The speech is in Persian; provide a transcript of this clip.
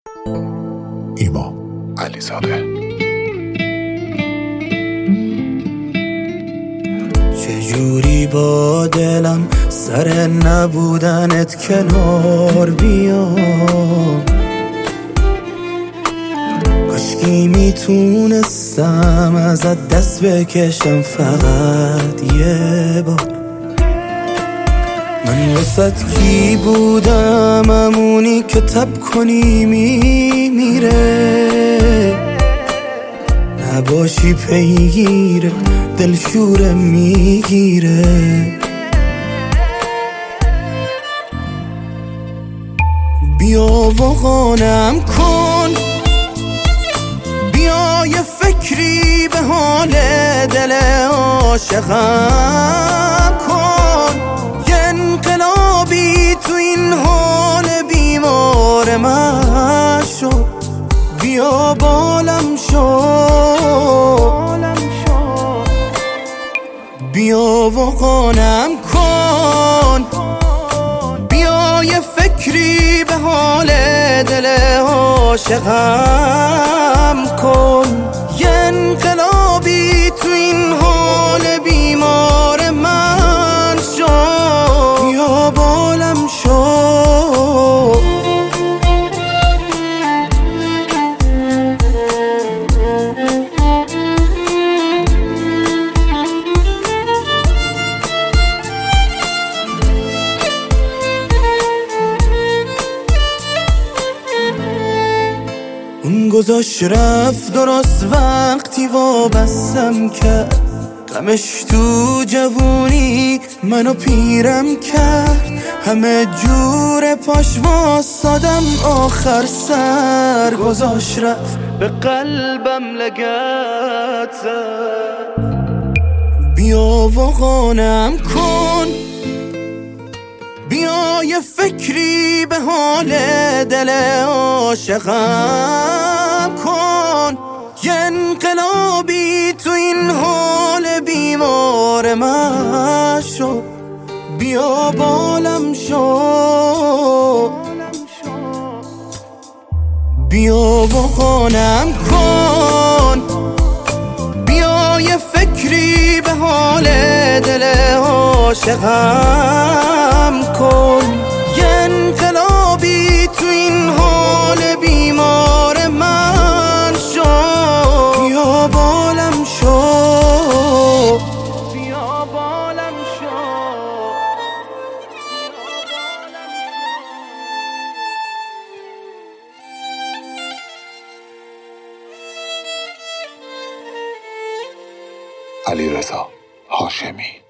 ایما علیزاده. چجوری با دلم سر نبودنت کنار بیام، کاشکی میتونستم ازت دست بکشم فقط یه بار. من واسط کی بودم، همونی که تب کنی میمیره، نباشی پیگیره دلشوره میگیره. بیا و قانم کن، بیا یه فکری به حال دل عاشقم کن، یه انقلابی تو این حال بیمار من شو. بیا بالم شو، بیا و قانم کن، بیا یه فکری به حال دل عاشقم کن، یه انقلابی تو این حال بیمار من شو. بیا بالم شو. اون گذاشت رفت درست وقتی وابستم کرد، غمش تو جوونی منو پیرم کرد، همه جور پاش واسادم آخر سر گذاشت رفت به قلبم لگد زد. بیا و قانم کن، بیا یه فکری به حال دل عاشقم کن، یه انقلابی تو این حال بیمار من شو. بیا بالم شو، بیا و قانم کن، بیا یه فکری به حال دل عاشقم کن، یه انقلابی تو این حال بیمار من شو. بیا بالم شو، بیا بالم شو. علیرضا هاشمی.